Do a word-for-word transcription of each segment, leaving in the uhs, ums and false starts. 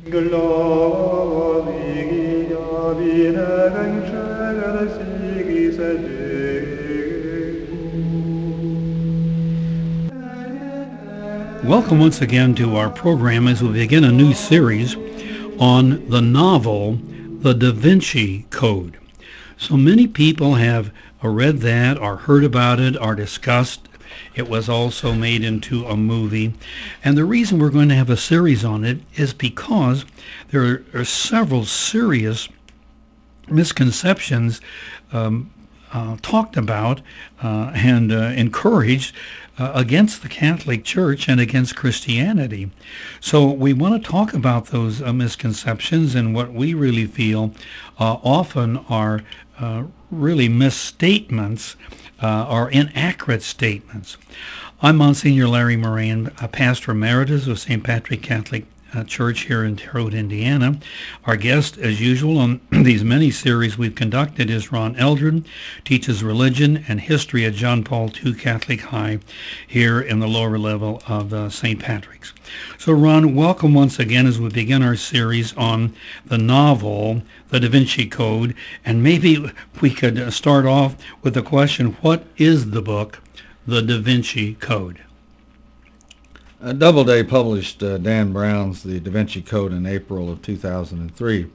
Welcome once again to our program as we begin a new series on the novel The Da Vinci Code. So many people have read that or heard about it or discussed. It was also made into a movie. And the reason we're going to have a series on it is because there are several serious misconceptions um, uh, talked about uh, and uh, encouraged uh, against the Catholic Church and against Christianity. So we want to talk about those uh, misconceptions and what we really feel uh, often are uh, really misstatements uh, or inaccurate statements. I'm Monsignor Larry Moran, a pastor emeritus of Saint Patrick Catholic uh, Church here in Terre Haute, Indiana. Our guest, as usual, on these many series we've conducted is Ron Eldred, teaches religion and history at John Paul the Second Catholic High here in the lower level of uh, Saint Patrick's. So, Ron, welcome once again as we begin our series on the novel, The Da Vinci Code. And maybe we could start off with the question, what is the book, The Da Vinci Code? Uh, Doubleday published uh, Dan Brown's The Da Vinci Code in April of two thousand three.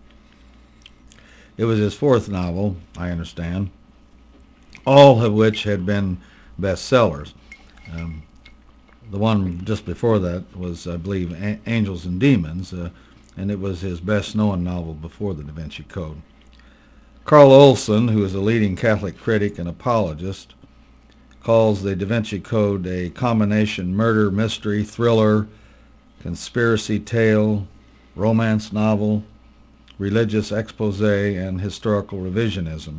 It was his fourth novel, I understand, all of which had been bestsellers. Um, the one just before that was, I believe, A- Angels and Demons, uh, and it was his best-known novel before The Da Vinci Code. Carl Olson, who is a leading Catholic critic and apologist, calls the Da Vinci Code a combination murder, mystery, thriller, conspiracy tale, romance novel, religious expose, and historical revisionism.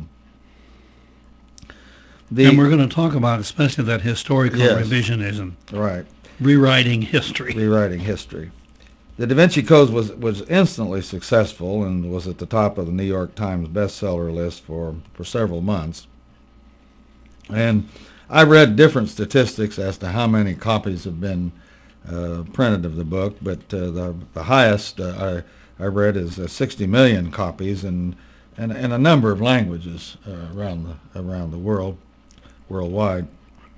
The, and we're going to talk about especially that historical yes, revisionism. Right. Rewriting history. Rewriting history. The Da Vinci Code was, was instantly successful and was at the top of the New York Times bestseller list for, for several months. And I read different statistics as to how many copies have been uh, printed of the book, but uh, the, the highest uh, I, I read is uh, sixty million copies in, in, in a number of languages uh, around the around the world, worldwide.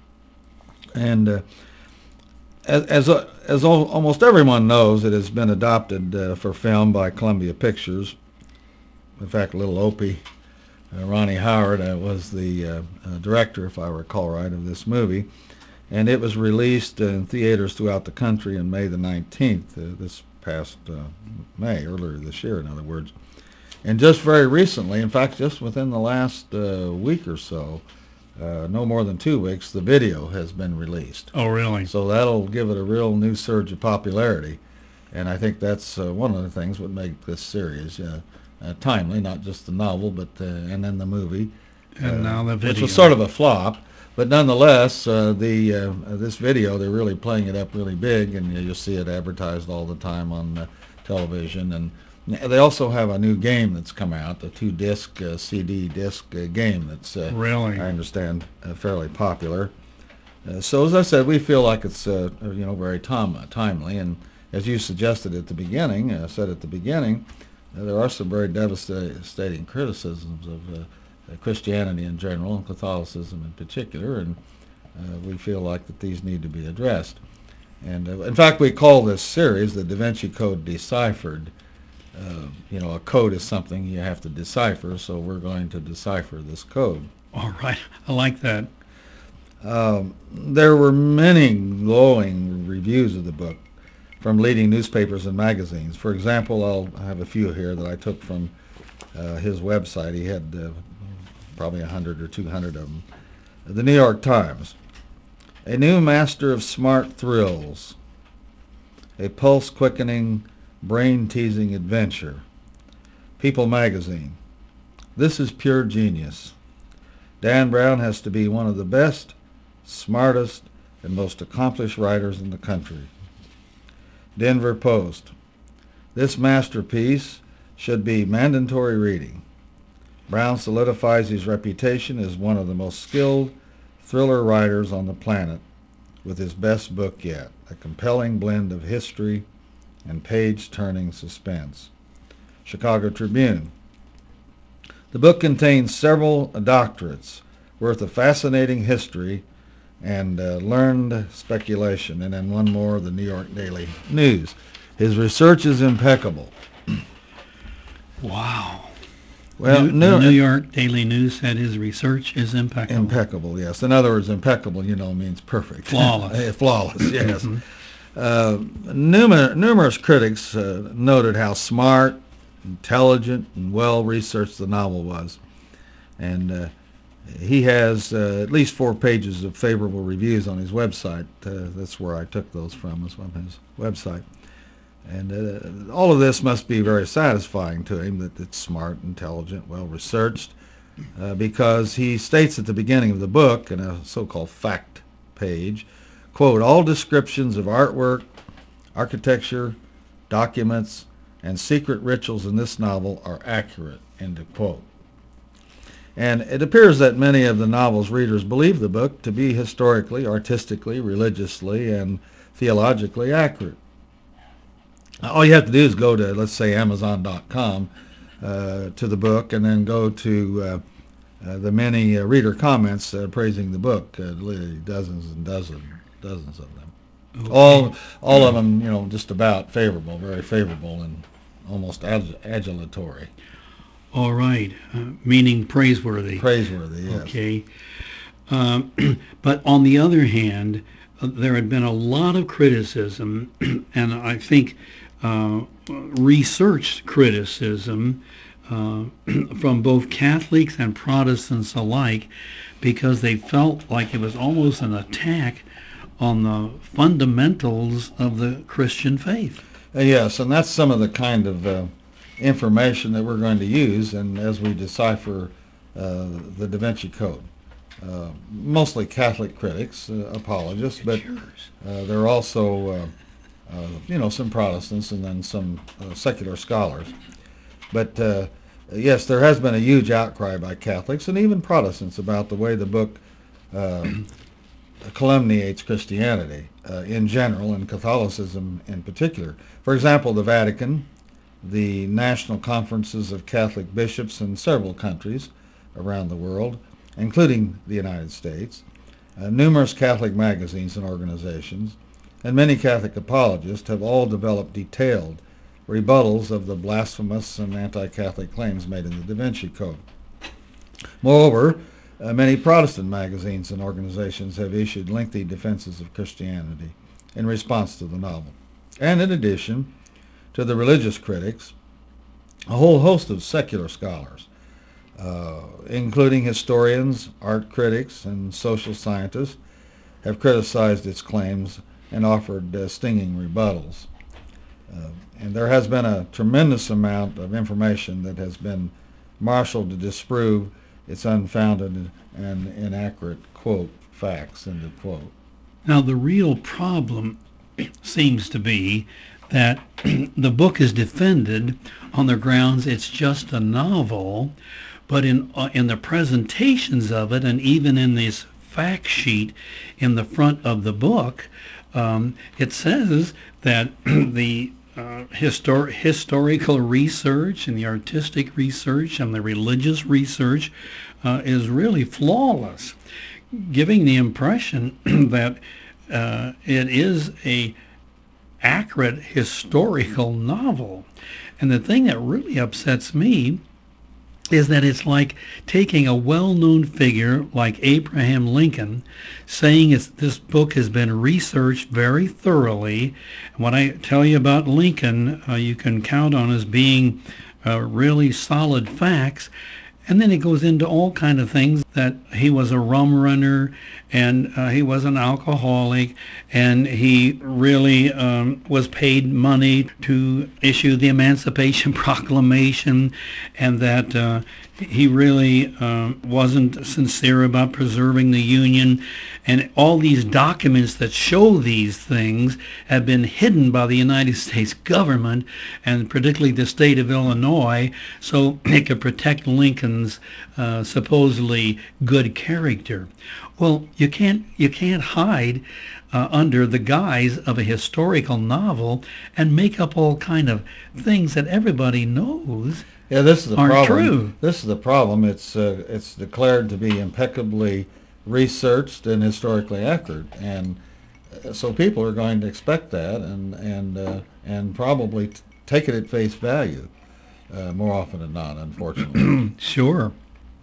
And uh, as as, uh, as al- almost everyone knows, it has been adopted uh, for film by Columbia Pictures. In fact, Little Opie, Uh, Ronnie Howard uh, was the uh, uh, director, if I recall right, of this movie, and it was released in theaters throughout the country on May the nineteenth, uh, this past uh, May, earlier this year, in other words. And just very recently, in fact, just within the last uh, week or so, uh, no more than two weeks, the video has been released. Oh, really? So that'll give it a real new surge of popularity, and I think that's uh, one of the things that would make this series uh, Uh, timely, not just the novel, but uh, and then the movie, and uh, now the video, which was sort of a flop. But nonetheless, uh, the uh, this video, they're really playing it up really big, and you'll see it advertised all the time on uh, television. And they also have a new game that's come out, a two-disc uh, C D disc uh, game that's uh, really, I understand, uh, fairly popular. Uh, so as I said, we feel like it's uh, you know very tom- timely, and as you suggested at the beginning, uh, said at the beginning. Uh, there are some very devastating criticisms of uh, Christianity in general and Catholicism in particular, and uh, we feel like that these need to be addressed. And uh, in fact, we call this series the Da Vinci Code Deciphered. Uh, you know, a code is something you have to decipher, so we're going to decipher this code. All right, I like that. Um, there were many glowing reviews of the book from leading newspapers and magazines. For example, I'll I have a few here that I took from uh, his website. He had uh, probably a hundred or two hundred of them. The New York Times. A new master of smart thrills. A pulse-quickening, brain-teasing adventure. People magazine. This is pure genius. Dan Brown has to be one of the best, smartest, and most accomplished writers in the country. Denver Post. This masterpiece should be mandatory reading. Brown solidifies his reputation as one of the most skilled thriller writers on the planet with his best book yet, a compelling blend of history, and page-turning suspense. Chicago Tribune. The book contains several doctorates worth of fascinating history and uh, learned speculation. And then one more, the New York Daily News. His research is impeccable. Wow. Well, New, New, the New York Daily News said his research is impeccable. Impeccable, yes. In other words, impeccable, you know, means perfect. Flawless. Flawless, yes. uh, numer- numerous critics uh, noted how smart, intelligent, and well-researched the novel was. And uh, he has uh, at least four pages of favorable reviews on his website. Uh, that's where I took those from, was from his website. And uh, all of this must be very satisfying to him, that it's smart, intelligent, well-researched, uh, because he states at the beginning of the book, in a so-called fact page, quote, all descriptions of artwork, architecture, documents, and secret rituals in this novel are accurate, end of quote. And it appears that many of the novel's readers believe the book to be historically, artistically, religiously, and theologically accurate. All you have to do is go to, let's say, Amazon dot com uh, to the book, and then go to uh, uh, the many uh, reader comments uh, praising the book, uh, literally dozens and dozens, dozens of them. Okay. All, all of them, you know, just about favorable, very favorable, and almost ag- adulatory. All right, uh, meaning praiseworthy. Praiseworthy, yes. Okay. Um, but on the other hand, uh, there had been a lot of criticism, and I think uh, researched criticism uh, from both Catholics and Protestants alike, because they felt like it was almost an attack on the fundamentals of the Christian faith. Uh, yes, and that's some of the kind of uh, information that we're going to use, and as we decipher uh, the Da Vinci Code. Uh, mostly Catholic critics, uh, apologists, but uh, there are also, uh, uh, you know, some Protestants and then some uh, secular scholars. But uh, yes, there has been a huge outcry by Catholics and even Protestants about the way the book uh, calumniates Christianity uh, in general and Catholicism in particular. For example, the Vatican, the national conferences of Catholic bishops in several countries around the world, including the United States, uh, numerous Catholic magazines and organizations, and many Catholic apologists have all developed detailed rebuttals of the blasphemous and anti-Catholic claims made in the Da Vinci Code. Moreover, uh, many Protestant magazines and organizations have issued lengthy defenses of Christianity in response to the novel. And in addition to the religious critics, a whole host of secular scholars, Uh, including historians, art critics, and social scientists, have criticized its claims and offered uh, stinging rebuttals. Uh, and there has been a tremendous amount of information that has been marshaled to disprove its unfounded and inaccurate, quote, facts, end of quote. Now, the real problem seems to be that the book is defended on the grounds it's just a novel, but in uh, in the presentations of it, and even in this fact sheet in the front of the book, um, it says that the uh, histor- historical research and the artistic research and the religious research uh, is really flawless, giving the impression that uh, it is a accurate historical novel. And the thing that really upsets me is that it's like taking a well-known figure like Abraham Lincoln, saying it's, this book has been researched very thoroughly. And what I tell you about Lincoln, uh, you can count on as being uh, really solid facts. And then it goes into all kind of things, that he was a rum runner, and uh, he was an alcoholic, and he really um, was paid money to issue the Emancipation Proclamation, and that uh, he really uh, wasn't sincere about preserving the Union. And all these documents that show these things have been hidden by the United States government, and particularly the state of Illinois, so it could protect Lincoln's uh, supposedly good character. Well, you can't you can't hide uh, under the guise of a historical novel and make up all kind of things that everybody knows Yeah, this is the aren't problem. true. This is the problem. It's uh, it's declared to be impeccably researched and historically accurate, and uh, so people are going to expect that, and and uh, and probably t- take it at face value uh, more often than not, unfortunately. Sure.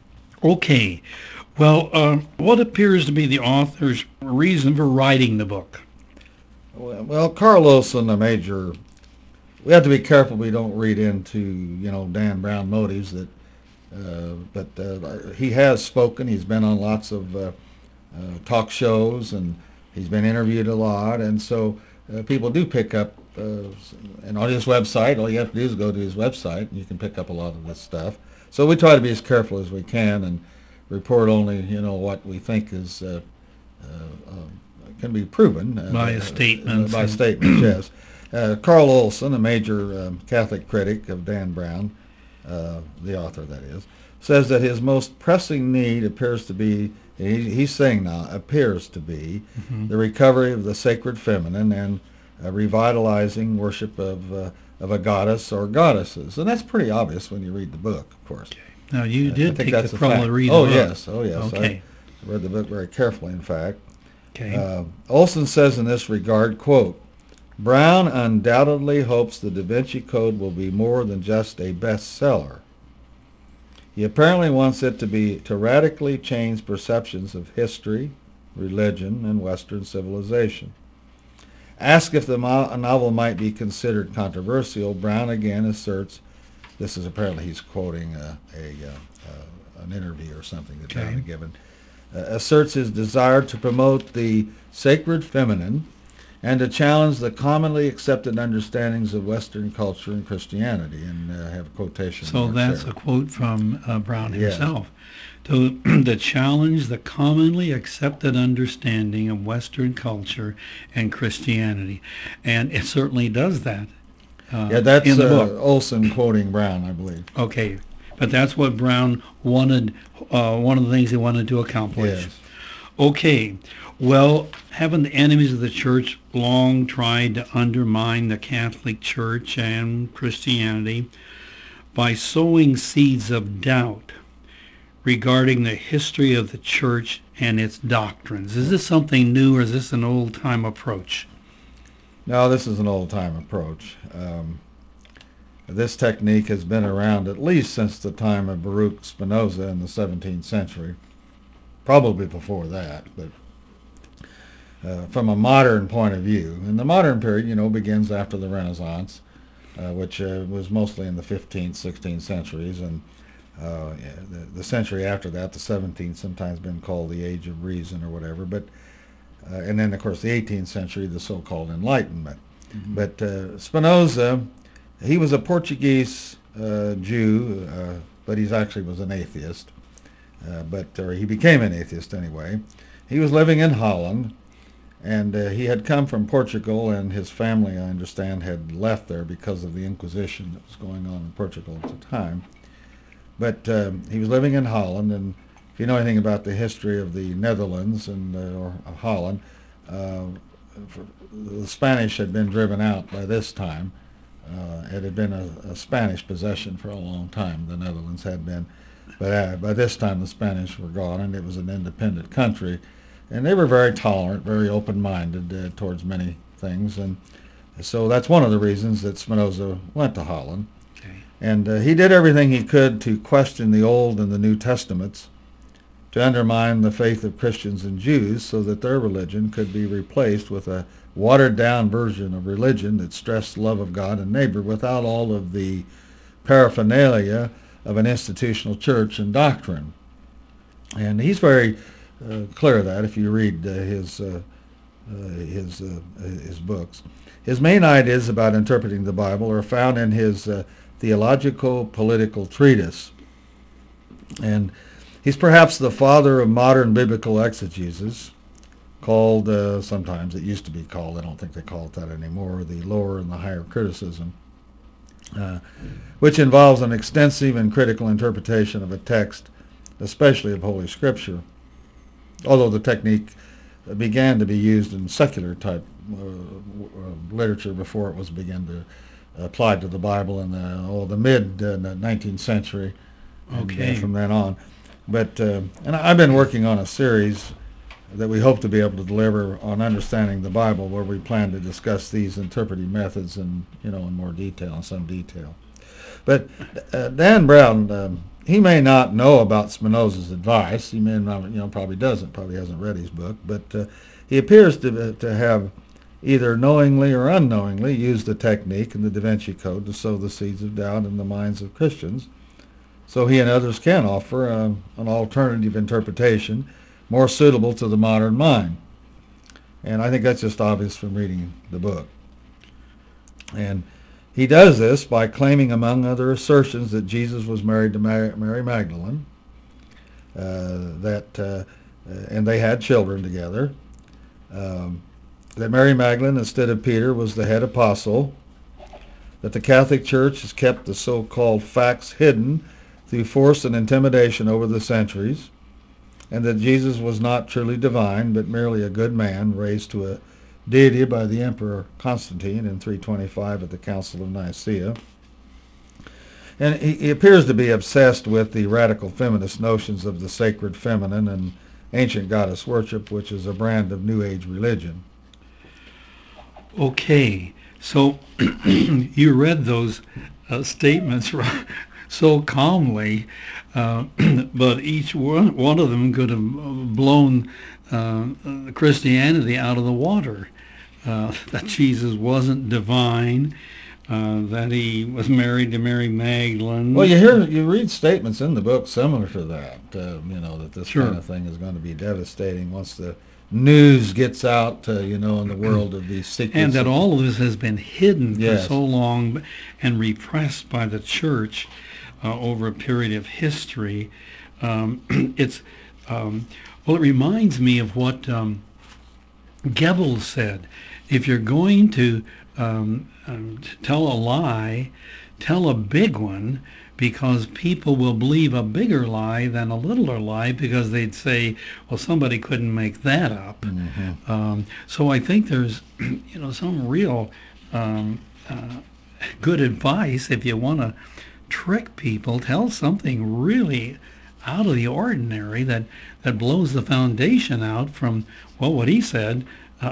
Okay. Well, um, what appears to be the author's reason for writing the book? Well, well, Carl Olson, a major, we have to be careful we don't read into, you know, Dan Brown motives. That, uh, but uh, he has spoken. He's been on lots of uh, uh, talk shows, and he's been interviewed a lot, and so uh, people do pick up. Uh, and on his website, all you have to do is go to his website, and you can pick up a lot of this stuff. So we try to be as careful as we can and report only, you know, what we think is uh, uh, um, can be proven uh, By uh, statements by and- statements, yes. Uh, Carl Olson, a major um, Catholic critic of Dan Brown, uh, the author that is, says that his most pressing need appears to be, he, he's saying now, appears to be Mhm. the recovery of the sacred feminine and uh, revitalizing worship of uh, of a goddess or goddesses. And that's pretty obvious when you read the book, of course. Now, you I did think take that's the a trouble fact. to read Oh, the book. yes, oh, yes. Okay. I read the book very carefully, in fact. Okay. Uh, Olson says in this regard, quote, Brown undoubtedly hopes the Da Vinci Code will be more than just a bestseller. He apparently wants it to be to radically change perceptions of history, religion, and Western civilization. Asked if the mo- novel might be considered controversial, Brown again asserts, this is apparently he's quoting a, a uh, uh, an interview or something that Brown Okay. had given, uh, asserts his desire to promote the sacred feminine and to challenge the commonly accepted understandings of Western culture and Christianity, and uh, have a quotation So marks that's there. a quote from uh, Brown Yes. himself. To, to challenge the commonly accepted understanding of Western culture and Christianity. And it certainly does that uh, Yeah, that's in the uh, book. Olson quoting Brown, I believe. Okay. But that's what Brown wanted, uh, one of the things he wanted to accomplish. Yes. Okay. Well, haven't the enemies of the church long tried to undermine the Catholic Church and Christianity by sowing seeds of doubt regarding the history of the church and its doctrines? Is this something new, or is this an old-time approach? No, this is an old-time approach. Um, this technique has been around at least since the time of Baruch Spinoza in the seventeenth century, probably before that, but uh, from a modern point of view. And the modern period, you know, begins after the Renaissance, uh, which uh, was mostly in the fifteenth, sixteenth centuries, and uh, yeah, the, the century after that, the seventeenth, sometimes been called the Age of Reason or whatever, but uh, and then, of course, the eighteenth century, the so-called Enlightenment. Mm-hmm. But uh, Spinoza, he was a Portuguese uh, Jew, uh, but he actually was an atheist. Uh, but or he became an atheist anyway. He was living in Holland, and uh, he had come from Portugal, and his family, I understand, had left there because of the Inquisition that was going on in Portugal at the time. But um, he was living in Holland, and if you know anything about the history of the Netherlands and uh, or of Holland, uh, for, the Spanish had been driven out by this time. Uh, it had been a, a Spanish possession for a long time. The Netherlands had been, but uh, by this time the Spanish were gone, and it was an independent country, and they were very tolerant, very open-minded uh, towards many things, and so that's one of the reasons that Spinoza went to Holland. Okay. And uh, he did everything he could to question the Old and the New Testaments, to undermine the faith of Christians and Jews so that their religion could be replaced with a watered-down version of religion that stressed love of God and neighbor without all of the paraphernalia of an institutional church and doctrine. And he's very uh, clear of that if you read uh, his, uh, uh, his, uh, his books. His main ideas about interpreting the Bible are found in his uh, Theological Political Treatise. And he's perhaps the father of modern biblical exegesis, called, uh, sometimes it used to be called, I don't think they call it that anymore, the lower and the higher criticism, uh, which involves an extensive and critical interpretation of a text, especially of Holy Scripture. although the technique began to be used in secular type uh, uh, literature before it was began to apply to the Bible in the, oh, the mid uh, nineteenth century, and Okay. uh, from then on. But uh, and I've been working on a series that we hope to be able to deliver on understanding the Bible, where we plan to discuss these interpretive methods in you know in more detail, in some detail. But uh, Dan Brown, um, he may not know about Spinoza's advice. He may not, you know, probably doesn't, probably hasn't read his book. But uh, he appears to to have either knowingly or unknowingly used the technique in the Da Vinci Code to sow the seeds of doubt in the minds of Christians, so he and others can offer uh, an alternative interpretation more suitable to the modern mind. And I think that's just obvious from reading the book. And he does this by claiming, among other assertions, that Jesus was married to Mary Magdalene, uh, that uh, and they had children together, um, that Mary Magdalene, instead of Peter, was the head apostle, that the Catholic Church has kept the so-called facts hidden through force and intimidation over the centuries, and that Jesus was not truly divine, but merely a good man raised to a deity by the Emperor Constantine in three twenty-five at the Council of Nicaea. And he, he appears to be obsessed with the radical feminist notions of the sacred feminine and ancient goddess worship, which is a brand of New Age religion. Okay, so you read those uh, statements so calmly, uh, but each one, one of them could have blown uh, Christianity out of the water. Uh, that Jesus wasn't divine, uh, that he was married to Mary Magdalene. Well, you hear, you read statements in the book similar to that. Uh, you know that this Sure. kind of thing is going to be devastating once the news gets out. Uh, you know, in the world of these secrets, and that all of this has been hidden Yes. for so long and repressed by the church uh, over a period of history. Um, it's um, well, it reminds me of what um, Goebbels said. If you're going to um, um, tell a lie, tell a big one, because people will believe a bigger lie than a littler lie, because they'd say, well, somebody couldn't make that up. Mm-hmm. Um, so I think there's, you know, some real um, uh, good advice if you want to trick people. Tell something really out of the ordinary that, that blows the foundation out from, well, what he said, uh,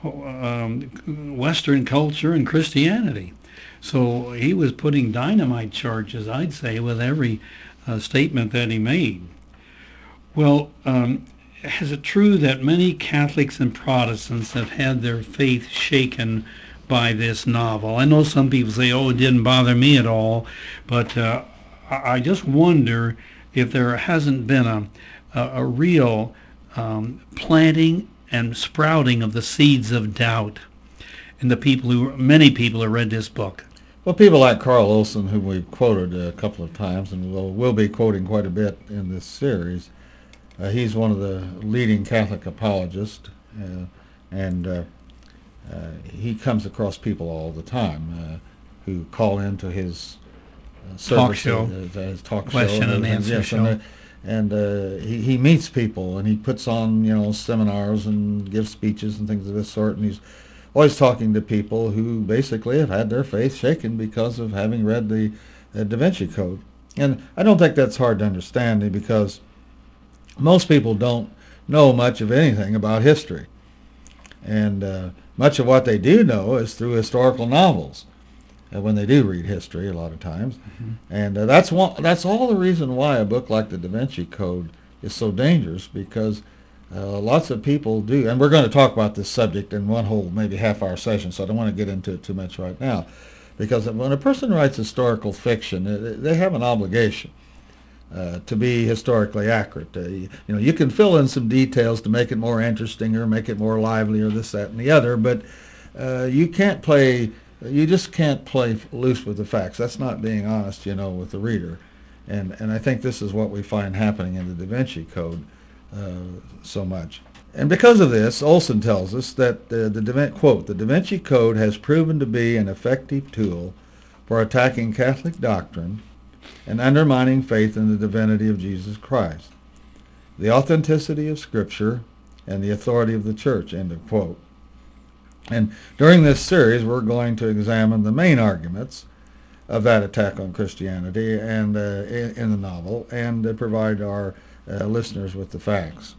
um, Western culture and Christianity. So he was putting dynamite charges, I'd say, with every uh, statement that he made. Well, um, is it true that many Catholics and Protestants have had their faith shaken by this novel? I know some people say, oh, it didn't bother me at all, but uh, I just wonder if there hasn't been a, a, a real um, planting and sprouting of the seeds of doubt in the people who, many people who read this book. Well, people like Carl Olson, whom we've quoted a couple of times, and we'll, we'll be quoting quite a bit in this series, uh, he's one of the leading Catholic apologists, uh, and uh, uh, he comes across people all the time uh, who call into his uh, Talk service, show. uh, his talk Question show, and answer yes, show. And, uh, and uh, he, he meets people, and he puts on, you know, seminars and gives speeches and things of this sort, and he's always talking to people who basically have had their faith shaken because of having read the uh, Da Vinci Code. And I don't think that's hard to understand, because most people don't know much of anything about history. And uh, much of what they do know is through historical novels, uh, when they do read history a lot of times. Mm-hmm. And uh, that's one, that's all the reason why a book like the Da Vinci Code is so dangerous, because Uh, lots of people do, and we're going to talk about this subject in one whole maybe half-hour session, so I don't want to get into it too much right now, because when a person writes historical fiction, they have an obligation uh, to be historically accurate. Uh, you, you know, you can fill in some details to make it more interesting or make it more lively or this, that, and the other, but uh, you can't play, you just can't play loose with the facts. That's not being honest, you know, with the reader, and and I think this is what we find happening in the Da Vinci Code. Uh, so much. And because of this, Olson tells us that uh, the Da Vinci, quote, the Da Vinci Code has proven to be an effective tool for attacking Catholic doctrine and undermining faith in the divinity of Jesus Christ. the authenticity of Scripture and the authority of the church, end of quote. And during this series, we're going to examine the main arguments of that attack on Christianity and uh, in, in the novel, and uh, provide our uh, listeners with the facts.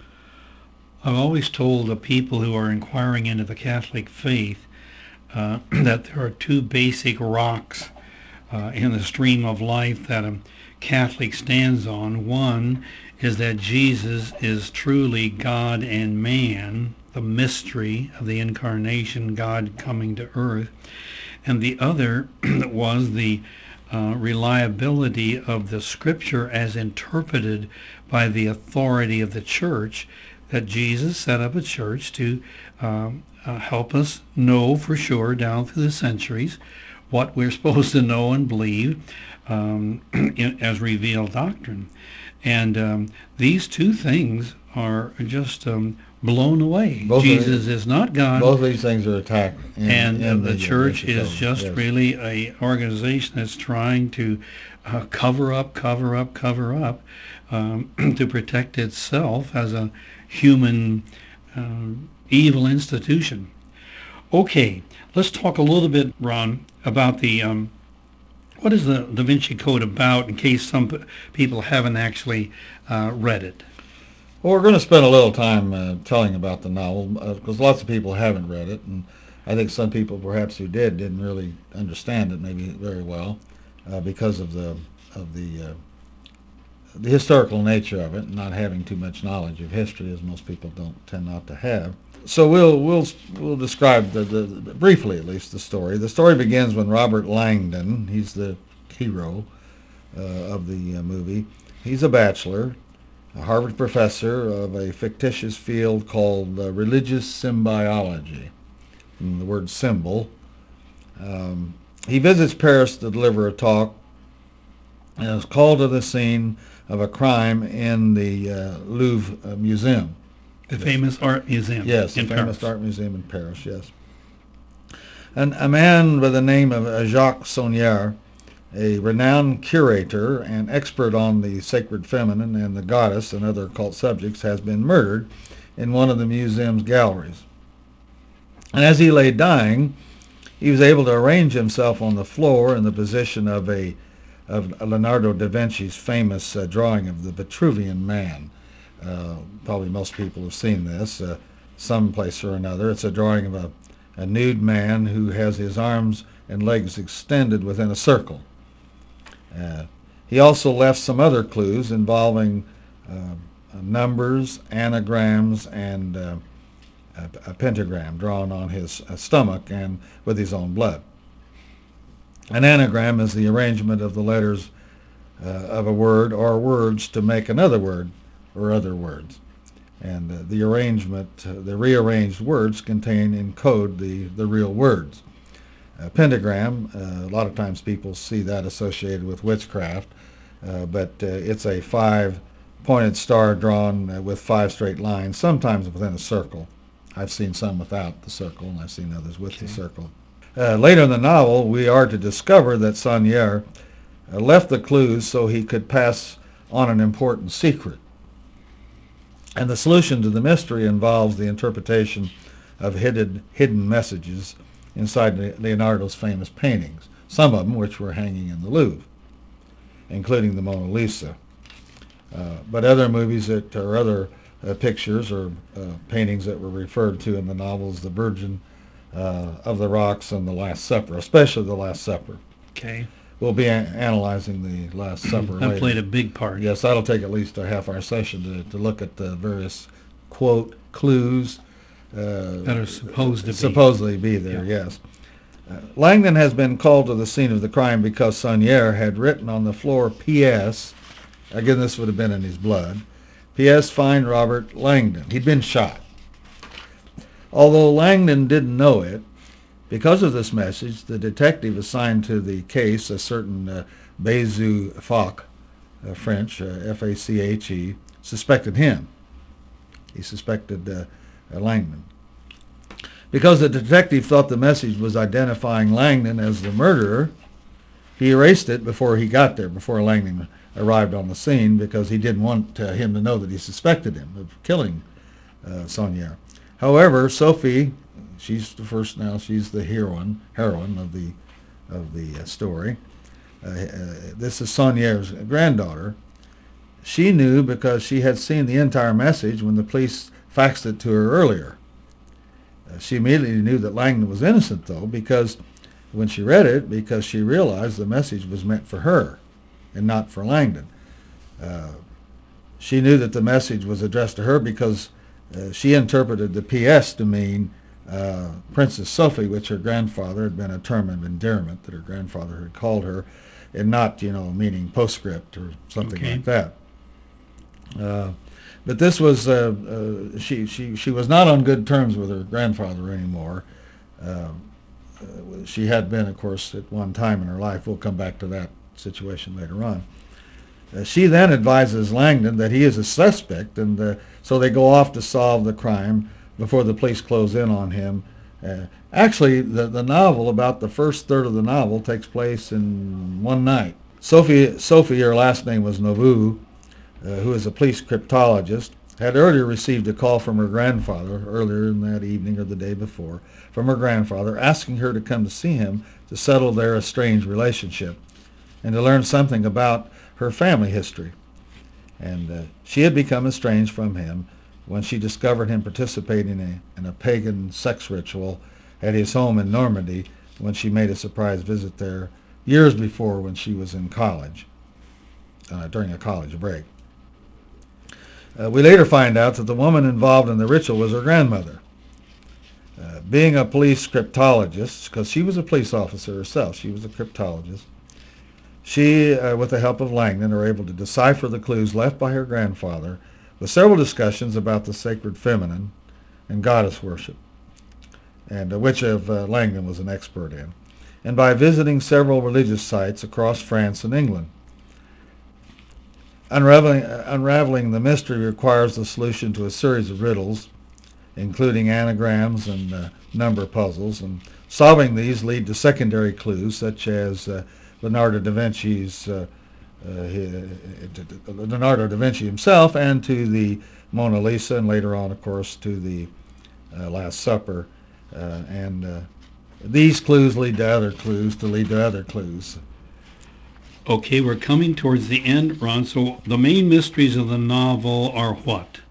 I've always told the people who are inquiring into the Catholic faith uh, that there are two basic rocks uh, in the stream of life that a Catholic stands on. One is that Jesus is truly God and man, the mystery of the incarnation, God coming to earth. And the other was the uh, reliability of the Scripture as interpreted by the authority of the church, that Jesus set up a church to um, uh, help us know for sure down through the centuries what we're supposed to know and believe um, in, as revealed doctrine. And um, these two things are just um, blown away. Both Jesus these, is not God. Both of these things are attacked. In, and in the, the church is Code. just Yes. really a organization that's trying to uh, cover up, cover up, cover up um, to protect itself as a human uh, evil institution. Okay, let's talk a little bit, Ron, about the um, what is the Da Vinci Code about, in case some p- people haven't actually uh, read it. Well, we're going to spend a little time uh, telling about the novel because uh, lots of people haven't read it, and I think some people perhaps who did didn't really understand it maybe very well uh, because of the of the uh, the historical nature of it, and not having too much knowledge of history, as most people don't tend not to have. So we'll we'll we'll describe the, the, the briefly at least the story. The story begins when Robert Langdon, he's the hero uh, of the uh, movie. He's a bachelor, a Harvard professor of a fictitious field called uh, religious symbiology, from the word symbol. Um, he visits Paris to deliver a talk and is called to the scene of a crime in the uh, Louvre uh, Museum. The famous art museum Yes, in the famous Paris. art museum in Paris, yes. And a man by the name of uh, Jacques Saunière, a renowned curator and expert on the sacred feminine and the goddess and other occult subjects, has been murdered in one of the museum's galleries. And as he lay dying, he was able to arrange himself on the floor in the position of a of Leonardo da Vinci's famous uh, drawing of the Vitruvian Man. Uh, probably most people have seen this uh, someplace or another. It's a drawing of a, a nude man who has his arms and legs extended within a circle. Uh, he also left some other clues involving uh, numbers, anagrams, and uh, a, a pentagram drawn on his uh, stomach and with his own blood. An anagram is the arrangement of the letters uh, of a word or words to make another word or other words. And uh, the arrangement, uh, the rearranged words contain in code the, the real words. A pentagram, uh, a lot of times people see that associated with witchcraft, uh, but uh, it's a five-pointed star drawn uh, with five straight lines, sometimes within a circle. I've seen some without the circle, and I've seen others with Okay. the circle. Uh, later in the novel, we are to discover that Saunière uh, left the clues so he could pass on an important secret. And the solution to the mystery involves the interpretation of hidden, hidden messages inside Leonardo's famous paintings, some of them which were hanging in the Louvre, including the Mona Lisa. Uh, but other movies that, or other uh, pictures or uh, paintings that were referred to in the novels, The Virgin uh, of the Rocks and The Last Supper, especially The Last Supper. Okay. We'll be a- analyzing The Last Supper That later. played a big part. Yes, that'll take at least a half hour session to, to look at the various, quote, clues uh, That are supposed to be. supposedly be there, Yeah. yes. Uh, Langdon has been called to the scene of the crime because Saunière had written on the floor P S Again, this would have been in his blood. P S Find Robert Langdon. He'd been shot. Although Langdon didn't know it, because of this message, the detective assigned to the case, a certain uh, Bézu Fache, uh, French, uh, F A C H E, suspected him. He suspected uh, uh, Langdon. Because the detective thought the message was identifying Langdon as the murderer, he erased it before he got there, before Langdon arrived on the scene, because he didn't want uh, him to know that he suspected him of killing uh, Saunière. However, Sophie, she's the first now, she's the heroine, heroine of the, of the uh, story. Uh, uh, this is Saunière's granddaughter. She knew because she had seen the entire message when the police faxed it to her earlier. Uh, she immediately knew that Langdon was innocent, though, because when she read it, because she realized the message was meant for her and not for Langdon. Uh, she knew that the message was addressed to her because uh, she interpreted the P S to mean uh, Princess Sophie, which her grandfather had been a term of endearment that her grandfather had called her, and not, you know, meaning postscript or something Okay. like that. Uh, but this was, uh, uh, she, she, she was not on good terms with her grandfather anymore. Uh, uh, she had been, of course, at one time in her life. We'll come back to that situation later on. Uh, she then advises Langdon that he is a suspect, and uh, so they go off to solve the crime before the police close in on him. Uh, actually, the, the novel, about the first third of the novel, takes place in one night. Sophie, Sophie, her last name was Nauvoo, uh, who is a police cryptologist, had earlier received a call from her grandfather, earlier in that evening or the day before, from her grandfather, asking her to come to see him to settle their estranged relationship and to learn something about her family history. And uh, she had become estranged from him when she discovered him participating in a, in a pagan sex ritual at his home in Normandy when she made a surprise visit there years before when she was in college, uh, during a college break. Uh, we later find out that the woman involved in the ritual was her grandmother. Uh, being a police cryptologist, because she was a police officer herself, she was a cryptologist, she, uh, with the help of Langdon, are able to decipher the clues left by her grandfather, with several discussions about the sacred feminine and goddess worship, and uh, which of uh, Langdon was an expert in, and by visiting several religious sites across France and England. Unraveling, uh, unraveling the mystery requires the solution to a series of riddles, including anagrams and uh, number puzzles, and solving these lead to secondary clues such as uh, Leonardo da Vinci's uh, uh, Leonardo da Vinci himself, and to the Mona Lisa, and later on, of course, to the uh, Last Supper. Uh, and uh, these clues lead to other clues to lead to other clues. Okay, we're coming towards the end, Ron. So the main mysteries of the novel are what?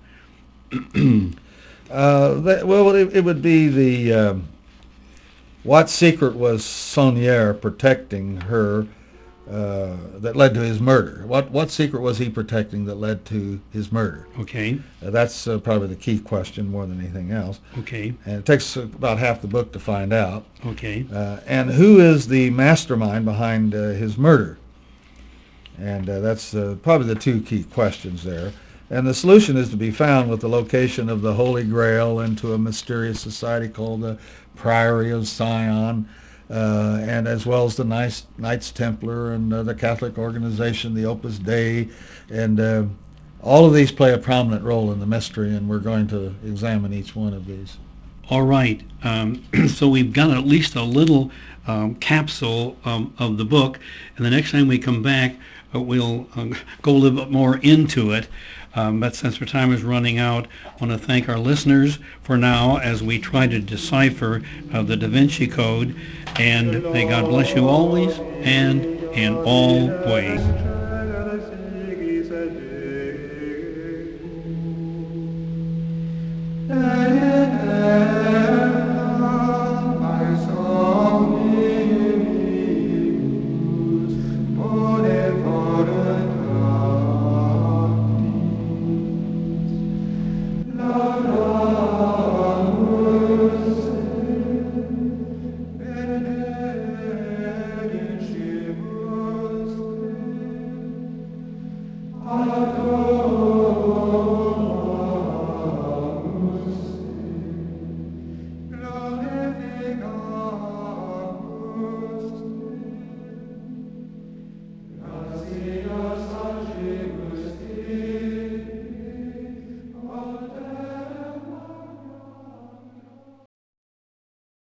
uh, that, well, it, it would be the um, what secret was Saunière protecting her uh, that led to his murder? What what secret was he protecting that led to his murder? Okay. Uh, that's uh, probably the key question more than anything else. Okay. And it takes about half the book to find out. Okay. Uh, and who is the mastermind behind uh, his murder? And uh, that's uh, probably the two key questions there. And the solution is to be found with the location of the Holy Grail into a mysterious society called the Priory of Sion, uh, and as well as the Knights, Knights Templar and uh, the Catholic organization, the Opus Dei. And uh, all of these play a prominent role in the mystery, and we're going to examine each one of these. All right. Um, so we've got at least a little um, capsule um, of the book, and the next time we come back, uh, we'll uh, go a little bit more into it. Um, but since our time is running out, I want to thank our listeners for now as we try to decipher uh, the Da Vinci Code. And may God bless you always and in all ways.